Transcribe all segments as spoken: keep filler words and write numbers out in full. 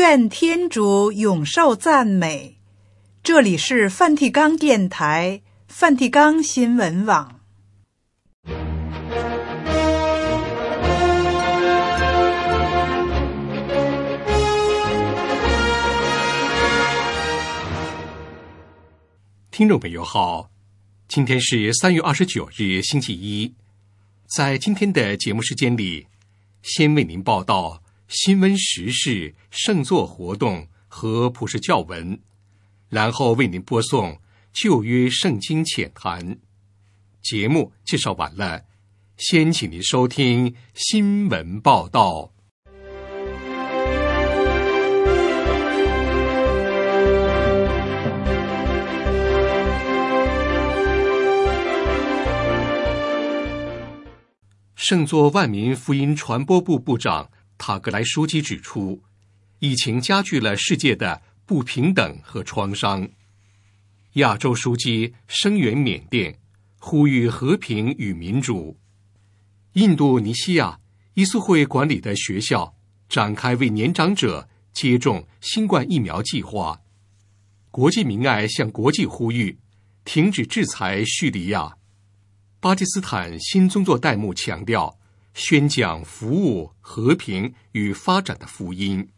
愿天主永受赞美。这里是梵蒂冈电台、梵蒂冈新闻网。 听众朋友好，今天是三月二十九日星期一。在今天的节目时间里，先为您报道新闻时事、圣座活动和普世教文，然后为您播送旧约圣经浅谈。节目介绍完了，先请您收听新闻报道。圣座万民福音传播部部长塔格莱书记指出，疫情加剧了世界的不平等和创伤。亚洲书记声援缅甸，呼吁和平与民主。印度尼西亚伊苏会管理的学校展开为年长者接种新冠疫苗计划。国际民爱向国际呼吁，停止制裁叙利亚。巴基斯坦新宗座代牧强调，宣讲服务、和平与发展的福音。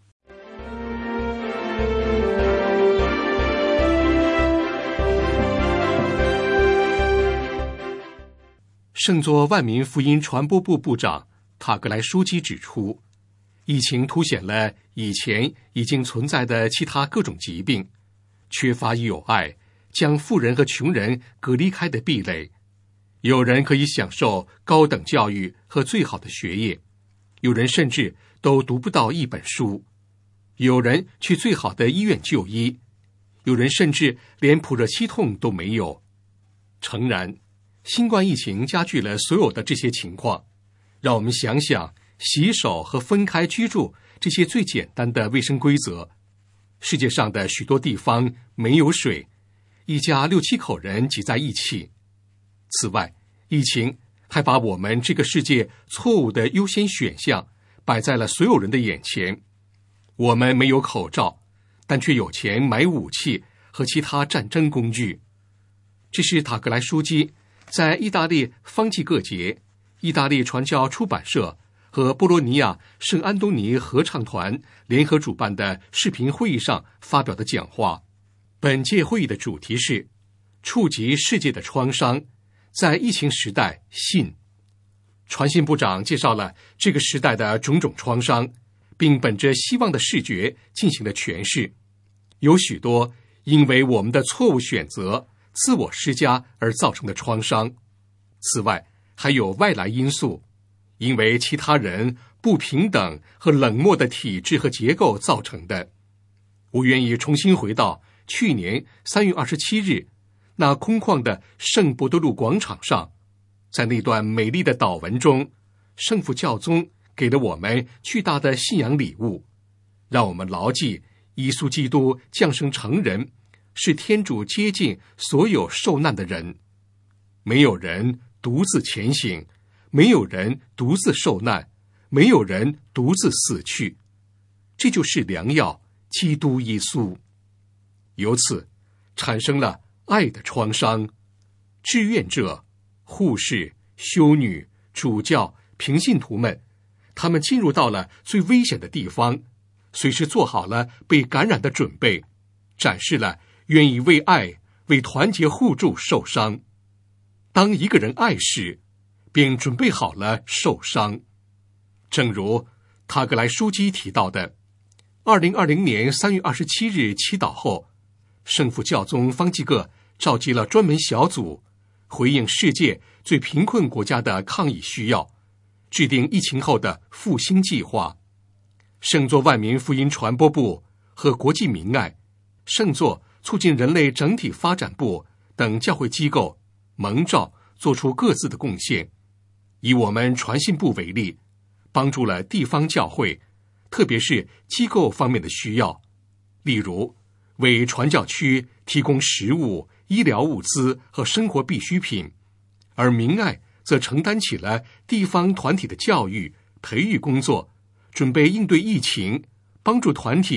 圣座万民福音传播部部长塔格莱书记指出，疫情凸显了以前已经存在的其他各种疾病，缺乏友爱，将富人和穷人隔离开的壁垒。有人可以享受高等教育和最好的学业，有人甚至都读不到一本书，有人去最好的医院就医，有人甚至连普热息痛都没有。诚然，新冠疫情加剧了所有的这些情况，让我们想想洗手和分开居住这些最简单的卫生规则。世界上的许多地方没有水，一家六七口人挤在一起。此外，疫情还把我们这个世界错误的优先选项摆在了所有人的眼前。我们没有口罩，但却有钱买武器和其他战争工具。这是塔格莱书记在意大利方济各节、意大利传教出版社和波罗尼亚圣安东尼合唱团联合主办的视频会议上发表的讲话。本届会议的主题是触及世界的创伤，在疫情时代信。传信部长介绍了这个时代的种种创伤，并本着希望的视觉进行了诠释。有许多因为我们的错误选择、自我施加而造成的创伤。此外，还有外来因素，因为其他人不平等和冷漠的体制和结构造成的。我愿意重新回到去年三月二十七日那空旷的圣伯多禄广场上，在那段美丽的祷文中，圣父教宗给了我们巨大的信仰礼物，让我们牢记耶稣基督降生成人，是天主接近所有受难的人。没有人独自前行，没有人独自受难，没有人独自死去。这就是良药，基督耶稣。由此产生了爱的创伤。志愿者、护士、修女、主教、平信徒们，他们进入到了最危险的地方，随时做好了被感染的准备，展示了愿意为爱、为团结互助受伤。当一个人爱时，便准备好了受伤。正如塔格莱书记提到的，二零二零年三月二十七日祈祷后，圣父教宗方济各召集了专门小组，回应世界最贫困国家的抗疫需要，制定疫情后的复兴计划。圣座万民福音传播部和国际民爱、圣座促进人类整体发展部等教会机构蒙召做出各自的贡献。以我们传信部为例，帮助了地方教会，特别是机构方面的需要，例如为传教区提供食物、医疗物资和生活必需品，而民爱则承担起了地方团体的教育、培育工作，准备应对疫情，帮助团体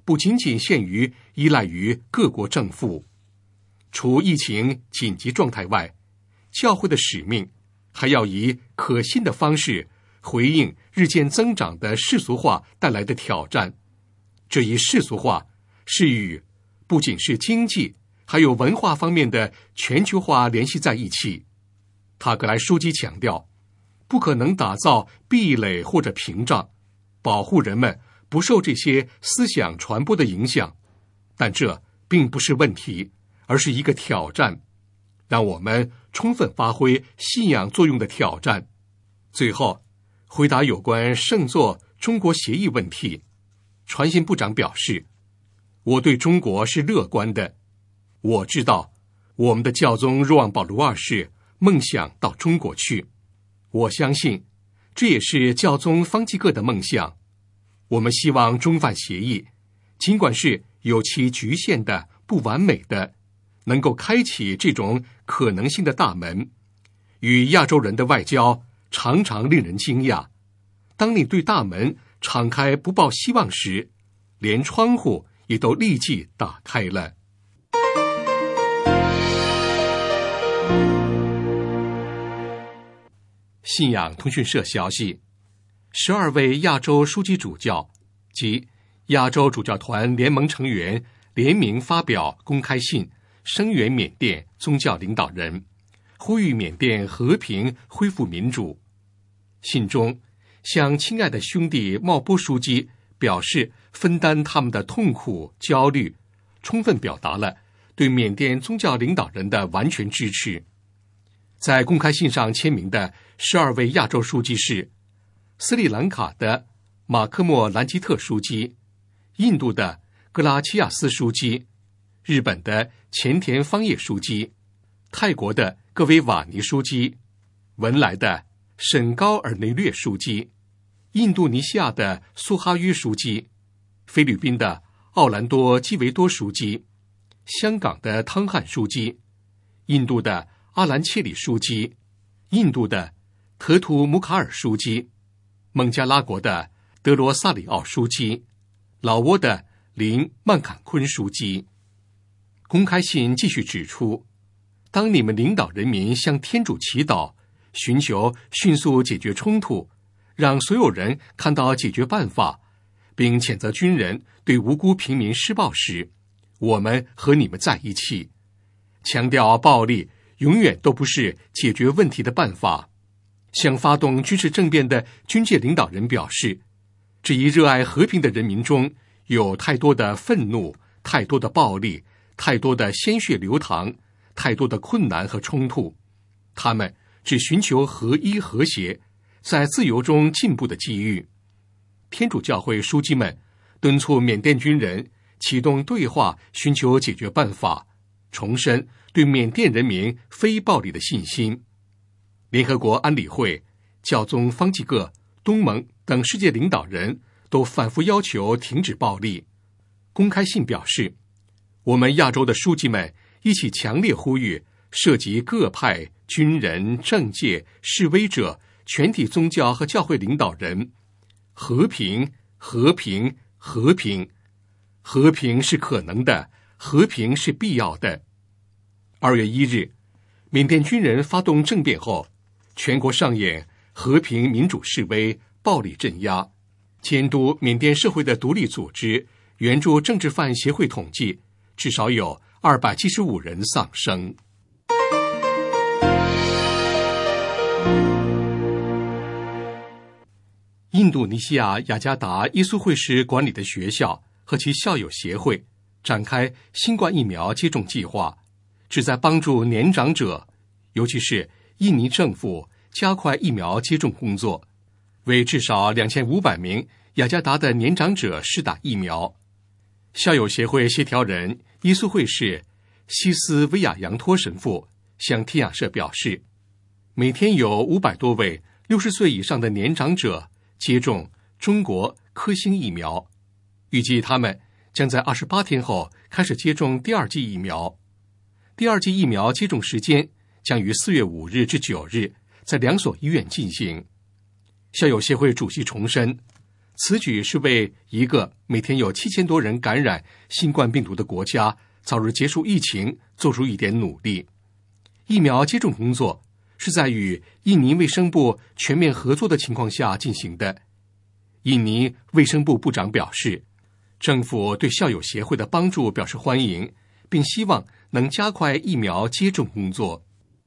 不仅仅限于依赖于各国政府。除疫情紧急状态外，教会的使命还要以可信的方式回应日渐增长的世俗化带来的挑战。这一世俗化是与不仅是经济还有文化方面的全球化联系在一起。塔格莱书记强调，不可能打造壁垒或者屏障，保护人们不受这些思想传播的影响，但这并不是问题，而是一个挑战，让我们充分发挥信仰作用的挑战。最后，回答有关圣座中国协议问题，传信部长表示，我对中国是乐观的。我知道我们的教宗若望保禄二世梦想到中国去，我相信这也是教宗方济各的梦想。我们希望中梵协议尽管是有其局限的、不完美的，能够开启这种可能性的大门。与亚洲人的外交常常令人惊讶，当你对大门敞开不抱希望时，连窗户也都立即打开了。信仰通讯社消息，十二位亚洲枢机主教及亚洲主教团联盟成员联名发表公开信，声援缅甸宗教领导人，呼吁缅甸和平恢复民主。信中向亲爱的兄弟茂波书记表示分担他们的痛苦焦虑，充分表达了对缅甸宗教领导人的完全支持。在公开信上签名的十二位亚洲书记是斯里兰卡的马克莫兰吉特书记、印度的格拉齐亚斯书记、日本的前田芳叶书记、泰国的各位瓦尼书记、文莱的沈高尔内略书记、印度尼西亚的苏哈约书记、菲律宾的奥兰多基维多书记、香港的汤汉书记、印度的阿兰切里书记、印度的特图姆卡尔书记、孟加拉国的德罗萨里奥书记、老挝的林曼坎昆书记。公开信继续指出，当你们领导人民向天主祈祷，寻求迅速解决冲突，让所有人看到解决办法，并谴责军人对无辜平民施暴时，我们和你们在一起，强调暴力永远都不是解决问题的办法。向发动军事政变的军界领导人表示，这一热爱和平的人民中有太多的愤怒，太多的暴力，太多的鲜血流淌，太多的困难和冲突。他们只寻求合一和谐，在自由中进步的机遇。天主教会书记们敦促缅甸军人启动对话，寻求解决办法，重申对缅甸人民非暴力的信心。联合国安理会、教宗方济各、东盟等世界领导人都反复要求停止暴力。公开信表示，我们亚洲的书记们一起强烈呼吁涉及各派、军人、政界、示威者、全体宗教和教会领导人，和平，和平，和平。和平是可能的，和平是必要的。二月一日，缅甸军人发动政变后，全国上演和平民主示威，暴力镇压。监督缅甸社会的独立组织援助政治犯协会统计，至少有二百七十五人丧生。印度尼西亚雅加达耶稣会士管理的学校和其校友协会展开新冠疫苗接种计划，旨在帮助年长者，尤其是印尼政府加快疫苗接种工作，为至少两千五百名雅加达的年长者施打疫苗。校友协会协调人耶稣会士西斯维亚扬托神父向天雅社表示，每天有五百多位六十岁以上的年长者接种中国科兴疫苗，预计他们将在二十八天后开始接种第二剂疫苗。第二剂疫苗接种时间将于四月五日至九日在两所医院进行。校友协会主席重申， 此举是为一个每天有七千多人感染新冠病毒的国家早日结束疫情做出一点努力。疫苗接种工作是在与印尼卫生部全面合作的情况下进行的。印尼卫生部部长表示，政府对校友协会的帮助表示欢迎，并希望能加快疫苗接种工作。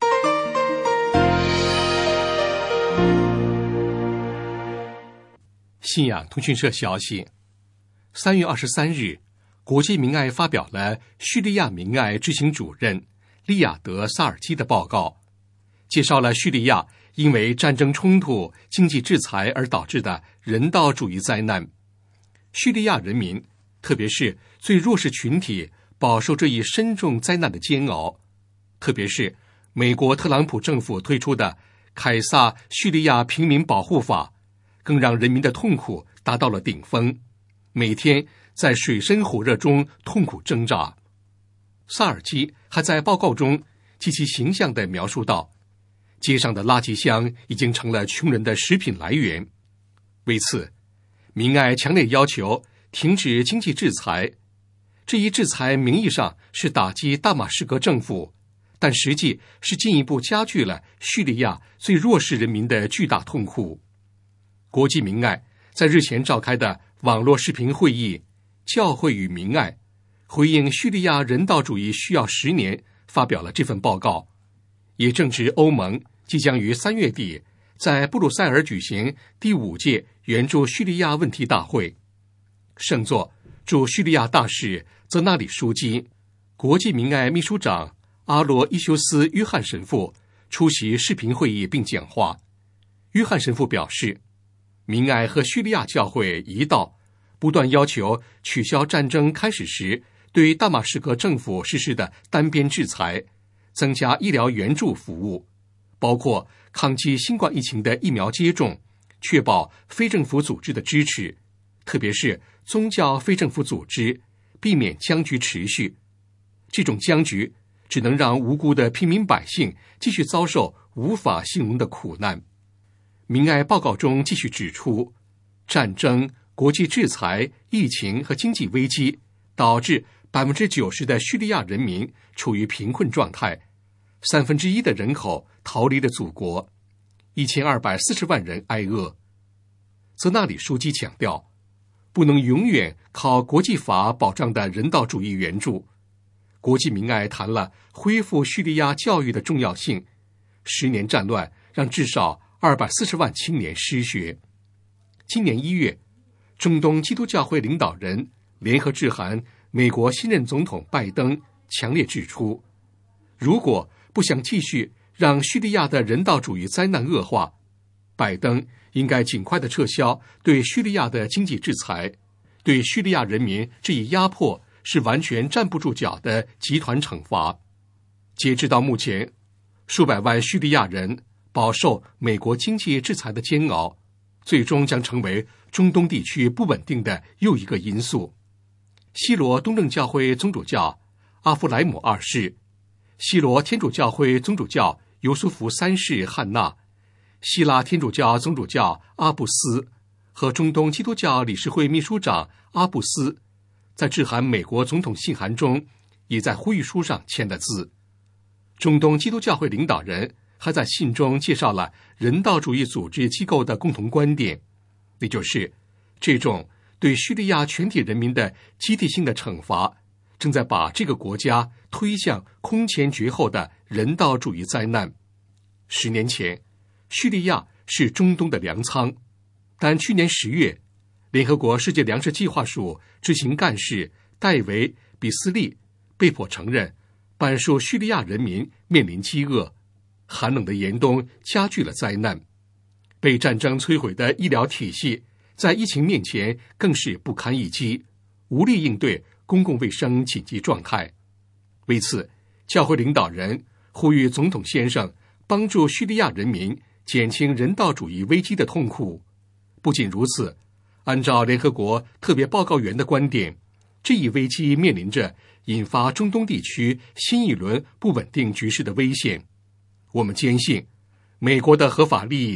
信仰通讯社消息，三月二十三日，国际明爱发表了叙利亚明爱执行主任利雅德·萨尔基的报告，介绍了叙利亚因为战争冲突、经济制裁而导致的人道主义灾难。叙利亚人民，特别是最弱势群体，饱受这一深重灾难的煎熬。特别是美国特朗普政府推出的凯撒叙利亚平民保护法，更让人民的痛苦达到了顶峰，每天在水深火热中痛苦挣扎。萨尔基还在报告中极其形象地描述道，街上的垃圾箱已经成了穷人的食品来源。为此，明爱强烈要求停止经济制裁。这一制裁名义上是打击大马士革政府，但实际是进一步加剧了叙利亚最弱势人民的巨大痛苦。国际明爱在日前召开的网络视频会议教会与明爱，回应叙利亚人道主义需要十年，发表了这份报告。也正值欧盟即将于三月底在布鲁塞尔举行第五届援助叙利亚问题大会，圣座驻叙利亚大使泽纳里书记、国际明爱秘书长阿罗伊修斯·约翰神父出席视频会议并讲话。约翰神父表示，明爱和叙利亚教会一道不断要求取消战争开始时对大马士革政府实施的单边制裁，增加医疗援助服务，包括抗击新冠疫情的疫苗接种，确保非政府组织的支持，特别是宗教非政府组织，避免僵局持续。这种僵局只能让无辜的平民百姓继续遭受无法形容的苦难。明爱报告中继续指出，战争、国际制裁、疫情和经济危机导致百分之九十的叙利亚人民处于贫困状态，三分之一的人口逃离了祖国，一千二百四十万人挨饿。泽纳里书记强调，不能永远靠国际法保障的人道主义援助。国际明爱谈了恢复叙利亚教育的重要性。十年战乱让至少二百四十万青年失学。今年一月，中东基督教会领导人联合致函美国新任总统拜登，强烈指出，如果不想继续让叙利亚的人道主义灾难恶化，拜登应该尽快地撤销对叙利亚的经济制裁，对叙利亚人民这一压迫是完全站不住脚的集团惩罚。截至到目前，数百万叙利亚人饱受美国经济制裁的煎熬，最终将成为中东地区不稳定的又一个因素。西罗东正教会宗主教阿夫莱姆二世、西罗天主教会宗主教尤苏福三世汉纳、希腊天主教宗主教阿布斯和中东基督教理事会秘书长阿布斯，在致函美国总统信函中也在呼吁书上签了字。中东基督教会领导人还在信中介绍了人道主义组织机构的共同观点，那就是这种对叙利亚全体人民的集体性的惩罚正在把这个国家推向空前绝后的人道主义灾难。十年前，叙利亚是中东的粮仓，但去年十月，联合国世界粮食计划署执行干事戴维·比斯利被迫承认，半数叙利亚人民面临饥饿，寒冷的严冬加剧了灾难。被战争摧毁的医疗体系在疫情面前更是不堪一击，无力应对公共卫生紧急状态。为此，教会领导人呼吁总统先生帮助叙利亚人民减轻人道主义危机的痛苦。不仅如此，按照联合国特别报告员的观点，这一危机面临着引发中东地区新一轮不稳定局势的危险。我们坚信，美国的合法利益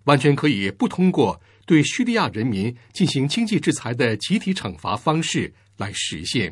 完全可以不通过对叙利亚人民进行经济制裁的集体惩罚方式来实现。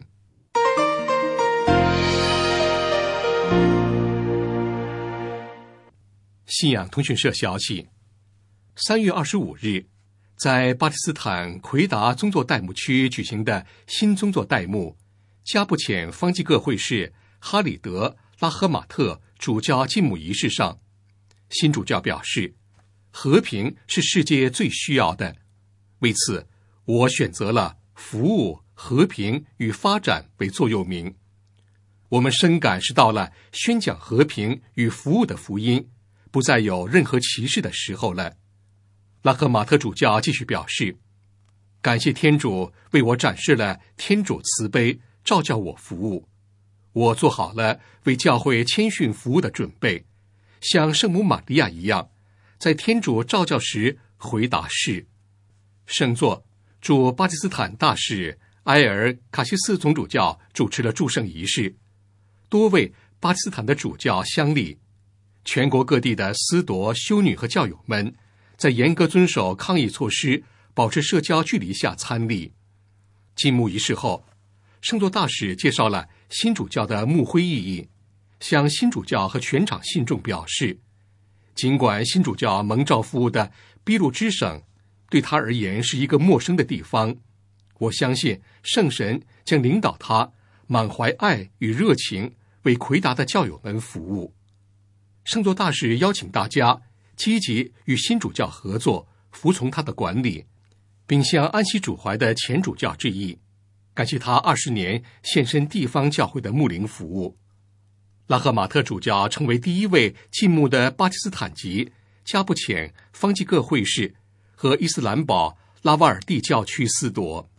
信仰通讯社消息，三月二十五日，在巴基斯坦奎达宗座代牧区举行的新宗座代牧加布浅方济各会士哈里德拉赫马特主教祭牧仪式上，新主教表示，和平是世界最需要的，为此我选择了服务、和平与发展为座右铭。我们深感是到了宣讲和平与服务的福音不再有任何歧视的时候了。拉赫马特主教继续表示，感谢天主为我展示了天主慈悲，照教我服务。我做好了为教会谦逊服务的准备，像圣母玛利亚一样，在天主召教时回答是。圣座驻巴基斯坦大使埃尔卡西斯总主教主持了祝圣仪式，多位巴基斯坦的主教相立，全国各地的司铎、修女和教友们在严格遵守抗疫措施、保持社交距离下参礼。祭牧仪式后，圣座大使介绍了新主教的牧徽意义，向新主教和全场信众表示，尽管新主教蒙召服务的俾路支省对他而言是一个陌生的地方，我相信圣神将领导他满怀爱与热情为奎达的教友们服务。圣座大使邀请大家积极与新主教合作，服从他的管理，并向安息主怀的前主教致意，感谢他二十年献身地方教会的牧灵服务。拉赫马特主教成为第一位进牧的巴基斯坦籍加布浅方济各会士和伊斯兰堡拉瓦尔蒂教区司铎。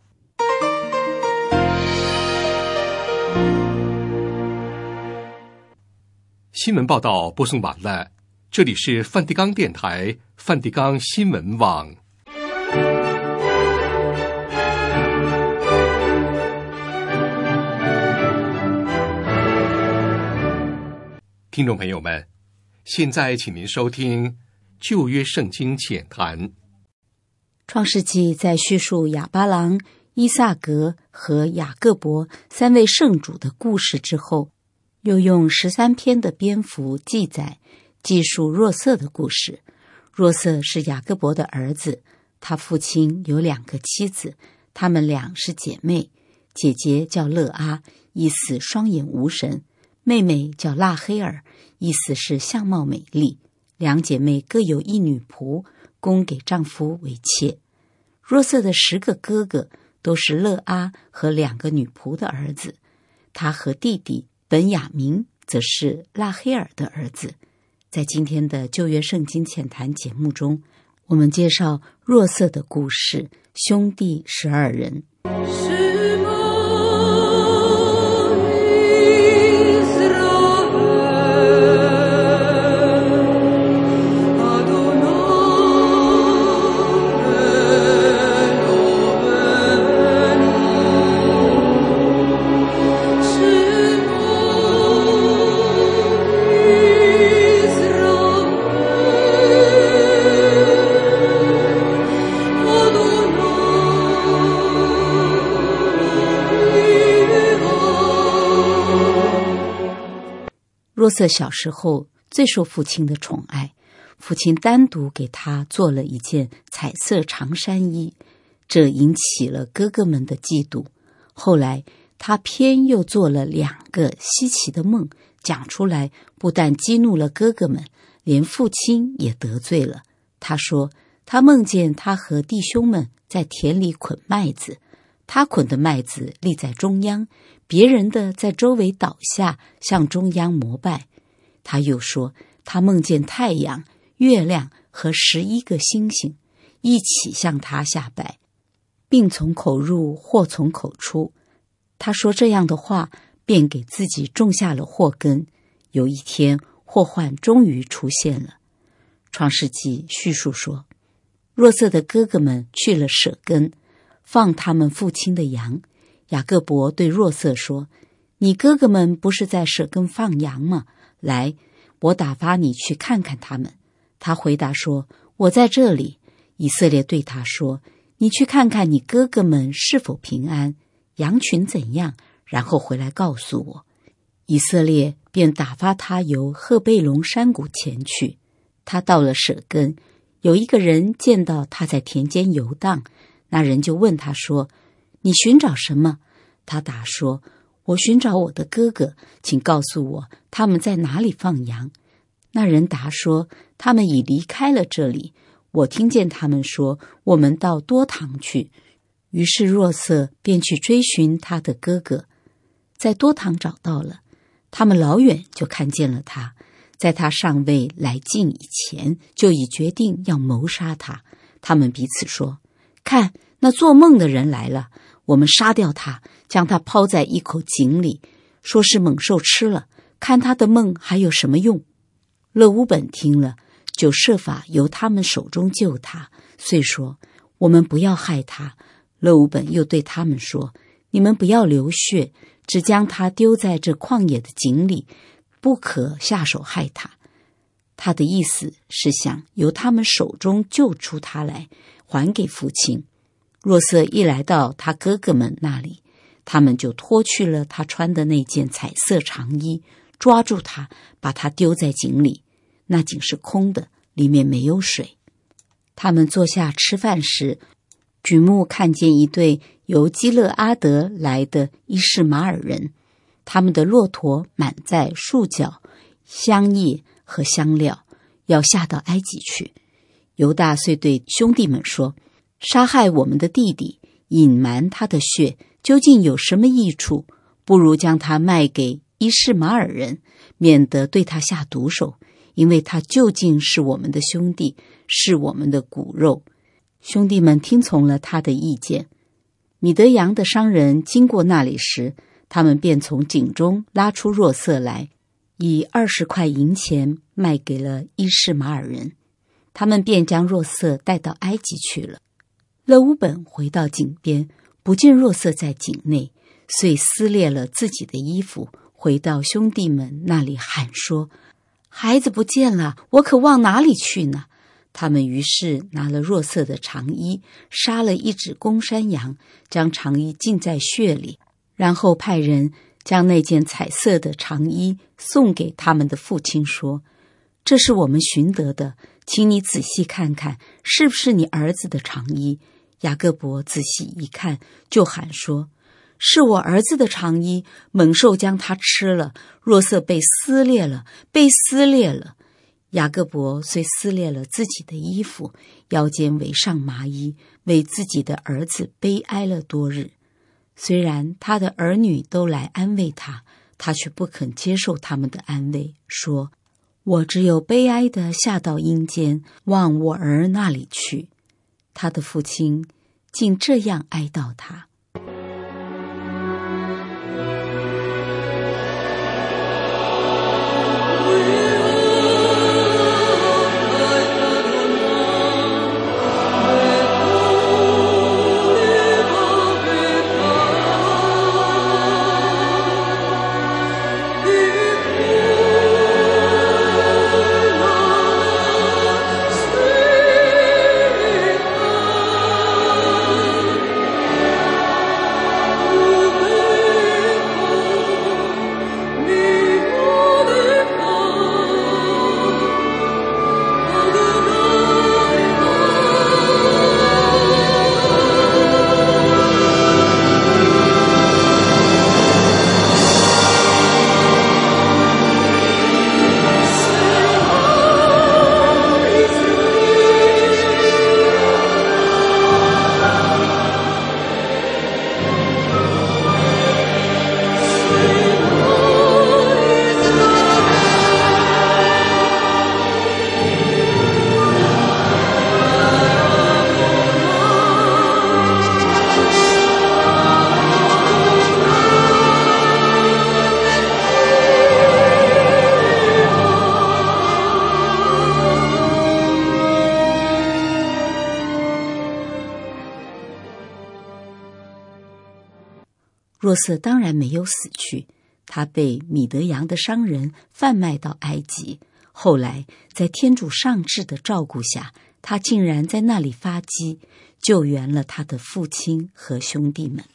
新闻报道播送完了，这里是梵蒂冈电台梵蒂冈新闻网。听众朋友们，现在请您收听旧约圣经浅谈。 创世纪在叙述亚巴郎、伊萨格和雅各伯三位圣主的故事之后，又用十三篇的篇幅记载记述若瑟的故事。若瑟是雅各伯的儿子，他父亲有两个妻子，她们俩是姐妹，姐姐叫勒阿，意思双眼无神；妹妹叫拉黑尔，意思是相貌美丽。两姐妹各有一女仆，供给丈夫为妾。若瑟的十个哥哥都是勒阿和两个女仆的儿子，他和弟弟本雅明则是拉黑尔的儿子。在今天的旧约圣经浅谈节目中，我们介绍若瑟的故事，兄弟十二人。若瑟小时候最受父亲的宠爱，父亲单独给他做了一件彩色长衫衣，这引起了哥哥们的嫉妒。后来他偏又做了两个稀奇的梦，讲出来不但激怒了哥哥们，连父亲也得罪了。他说他梦见他和弟兄们在田里捆麦子，他捆的麦子立在中央，别人的在周围倒下，向中央膜拜。他又说他梦见太阳、月亮和十一个星星一起向他下拜，病从口入，祸从口出。他说这样的话，便给自己种下了祸根。有一天，祸患终于出现了。创世纪叙述说，若瑟的哥哥们去了舍根，放他们父亲的羊。雅各伯对若瑟说，你哥哥们不是在舍根放羊吗？来，我打发你去看看他们。他回答说， 我在这里。以色列对他说，你去看看你哥哥们是否平安，羊群怎样，然后回来告诉我。以色列便打发他由赫贝龙山谷前去。他到了舍根，有一个人见到他在田间游荡，那人就问他说，你寻找什么？他答说，我寻找我的哥哥，请告诉我他们在哪里放羊。那人答说，他们已离开了这里，我听见他们说，我们到多堂去。于是若瑟便去追寻他的哥哥，在多堂找到了，他们老远就看见了他，在他尚未来近以前，就已决定要谋杀他。他们彼此说，看，那做梦的人来了，我们杀掉他，将他抛在一口井里，说是猛兽吃了，看他的梦还有什么用。勒乌本听了，就设法由他们手中救他，遂说，我们不要害他。勒乌本又对他们说，你们不要流血，只将他丢在这旷野的井里，不可下手害他。他的意思是想由他们手中救出他来，还给父亲。若瑟一来到他哥哥们那里，他们就脱去了他穿的那件彩色长衣，抓住他，把他丢在井里。那井是空的，里面没有水。他们坐下吃饭时，举目看见一对由基勒阿德来的伊士马尔人，他们的骆驼满载树角、香叶和香料，要下到埃及去。犹大遂对兄弟们说，杀害我们的弟弟，隐瞒他的血，究竟有什么益处？不如将他卖给伊士马尔人，免得对他下毒手，因为他究竟是我们的兄弟，是我们的骨肉。兄弟们听从了他的意见。米德扬的商人经过那里时，他们便从井中拉出若瑟来，以二十块银钱卖给了伊士马尔人。他们便将若瑟带到埃及去了。勒乌本回到井边，不见若瑟在井内，遂撕裂了自己的衣服，回到兄弟们那里喊说，孩子不见了，我可往哪里去呢？他们于是拿了若瑟的长衣，杀了一只公山羊，将长衣浸在血里，然后派人将那件彩色的长衣送给他们的父亲，说，这是我们寻得的，请你仔细看看，是不是你儿子的长衣？雅各伯仔细一看，就喊说，是我儿子的长衣，猛兽将它吃了，若瑟被撕裂了，被撕裂了。雅各伯虽撕裂了自己的衣服，腰间围上麻衣，为自己的儿子悲哀了多日。虽然他的儿女都来安慰他，他却不肯接受他们的安慰，说，我只有悲哀地下到阴间，往我儿那里去。他的父亲竟这样哀悼他。若瑟当然没有死去，他被米德扬的商人贩卖到埃及，后来在天主上智的照顾下， 他竟然在那里发迹，救援了他的父亲和兄弟们。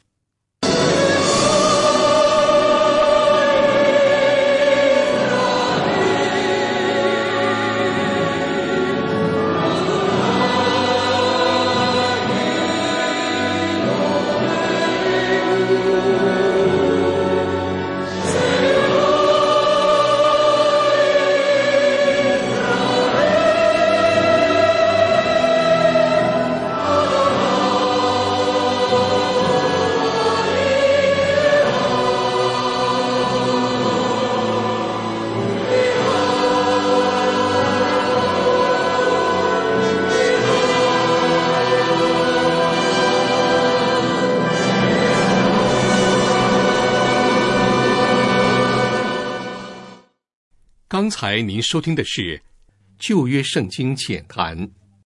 刚才您收听的是旧约圣经简谈。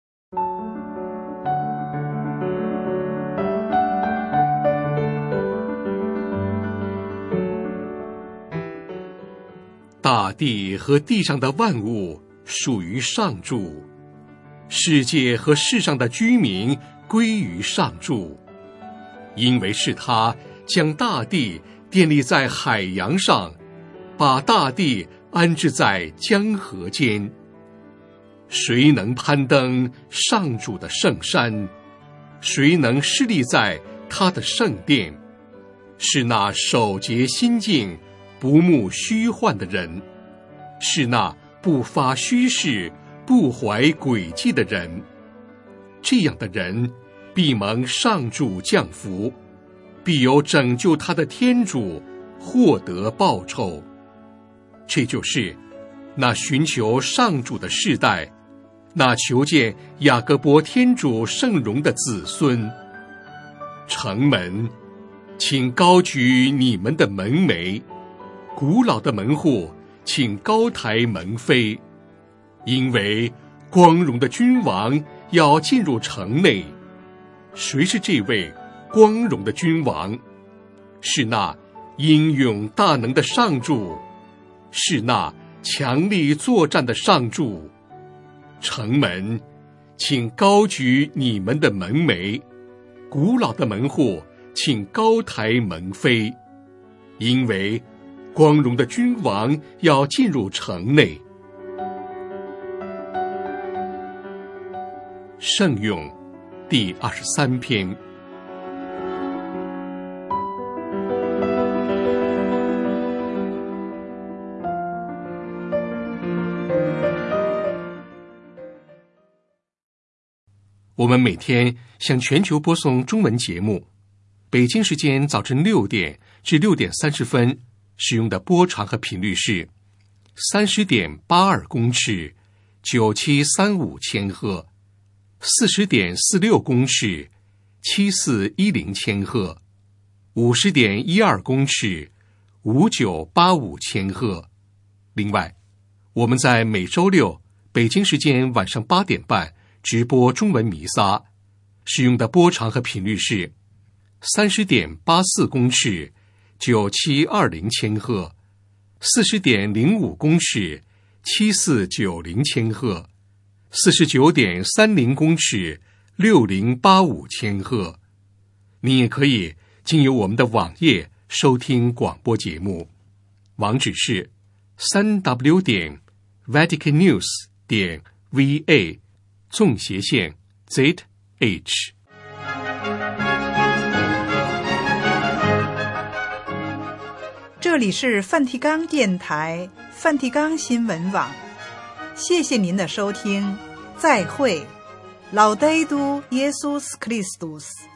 大地和地上的万物属于上主，世界和世上的居民归于上主，因为是他将大地建立在海洋上，把大地安置在江河间。谁能攀登上主的圣山？谁能侍立在他的圣殿？是那守节心境、不慕虚幻的人，是那不发虚誓、不怀诡计的人。这样的人必蒙上主降福，必有拯救他的天主获得报酬。这就是那寻求上主的世代，那求见雅各伯天主圣容的子孙。城门，请高举你们的门楣；古老的门户，请高抬门扉，因为光荣的君王要进入城内。谁是这位光荣的君王？是那英勇大能的上主，是那强力作战的上主。城门，请高举你们的门楣；古老的门户，请高抬门扉，因为光荣的君王要进入城内。圣咏第二十三篇。我们每天向全球播送中文节目，北京时间早晨六点至六点三十分使用的波长和频率是三十点八二公尺，九七三五千赫；四十点四六公尺，七四一零千赫；五十点一二公尺，五九八五千赫。另外，我们在每周六北京时间晚上八点半直播中文弥撒，使用的波长和频率是三十点八四公尺，九七二零千赫；四十点零五公尺，七四九零千赫；四十九点三零公尺，六零八五千赫。你也可以经由我们的网页收听广播节目，网址是三 w 点 vatican news 点 v a 纵斜线 z h。 这里是梵蒂冈电台梵蒂冈新闻网，谢谢您的收听，再会，老戴都耶稣斯克里斯多斯。